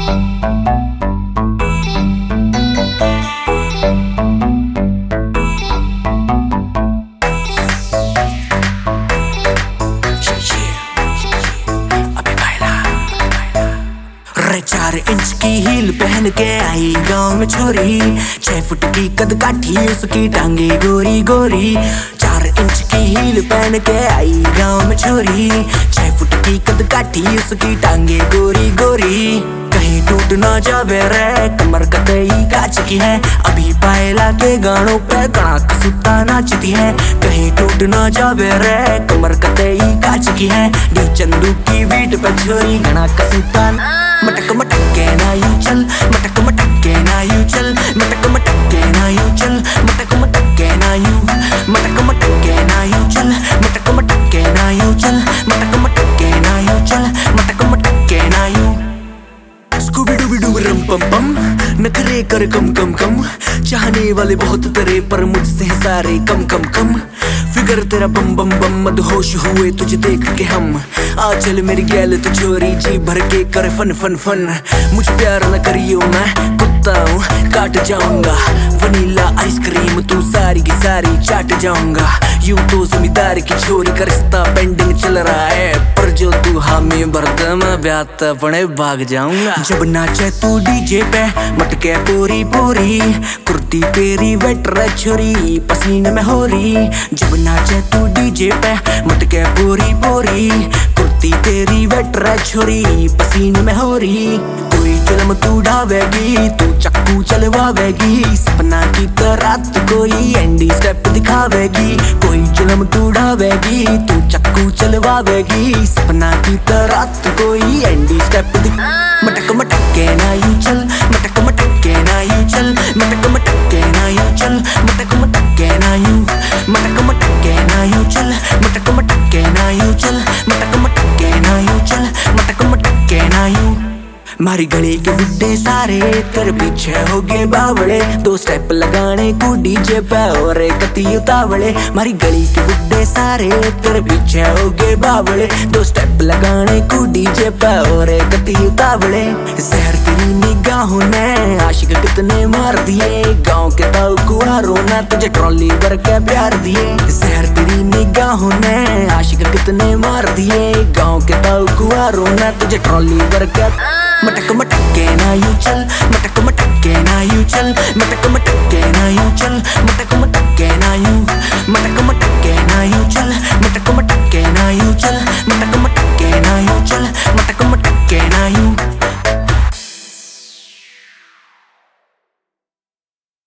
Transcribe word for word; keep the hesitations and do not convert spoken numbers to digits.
चार इंच की हील पहन के आई गांव में छोरी, छह फुट की कद काठी उसकी टांगे गोरी गोरी। चार इंच की हील पहन के आई गांव में छोरी, छह फुट की कद काठी उसकी टांगे गोरी गोरी। कहीं टूट ना जावे रे कमर कतई कांच की है, अभी पायला के गानों पे कड़ाक सुता नाचती है। कहीं टूट ना जावे रे कमर कतई कांच की है, डी चंदू की बीट पे छोरी कड़ाक सुता। मटक मटक के ना यूं चल, मटक मटक के ना यूं चल, मटक मटक के ना यूं चल, मटक मटक के ना यूं, मटक मटक के ना यूं चल, मटक मटक के ना यूं चल, मटक मटक के ना यूं चल, मटक मटक के ना यूं। स्कूबी डूबी डूब रम पम पम, नखरे कर कम कम कम, चाहने वाले बहुत तेरे पर मुझसे सारे कम कम कम। फिगर तेरा बम बम बम, मदहोश हुए तुझे देख के हम। आ चल मेरी गैल तू छोरी, जी भर के कर फन फन फन। मुझ प्यार न करियो मैं कुत्ता हूँ काट जाऊंगा, वनीला आइसक्रीम तू सारी की सारी चाट जाऊंगा। यूं तो जमींदार की छोरी का रिश्ता पेंडिंग चल रहा है, पर जो तू हामी भरद मैं ब्यात अपने भाग जाऊंगा। जब नाचे तू डीजे पे मटके पूरी पूरी, कुर्ती तेरी वेट रे छोरी पसीने में हो रही। जब नाचे तू डीजे पे मटके पूरी पूरी, कुर्ती तेरी वेट रे छोरी पसीने में हो रही। कोई जुल्म तू ढावेगी तू चक्कू चलवावेगी, सपना की तरह तू कोई एंडी स्टेप दिखावेगी। कोई जुल्म तू ढावेगी तू चक्कू चलवावेगी, सपना की तरह तू कोई एंडी स्टेप दिखा। मटक मटक के ना यूं चल, मटक मटक के ना यूं चल, मटक मटक के ना यूं चल, मटक मटक के ना यूं, मटक मटक के ना यूं चल, मटक मटक के ना यूं चल, मटक मटक के ना यूं चल, मटक मटक के ना यूं। मारी गली के बुड्ढे सारे तेरे पीछे हो गए बावड़े, दो स्टेप लगाने को डीजे पे और कती उतावले। मारी गली के बुड्ढे सारे तेरे पीछे हो गए बावड़े, दो स्टेप लगाने को डीजे पे और कती उतावले। जहर तेरी निगाहों ने आशिक कितने मार दिए, गाँव के ताऊ कुआरों ने तुझे ट्रॉली भर के प्यार दिए। जहर तेरी निगाहों ने आशिक कितने मार दिए, गाँव के ताऊ कुआरों ने तुझे ट्रॉली भर के। मटक मटक के ना यूं चल, मटक मटक के ना यूं चल, मटक मटक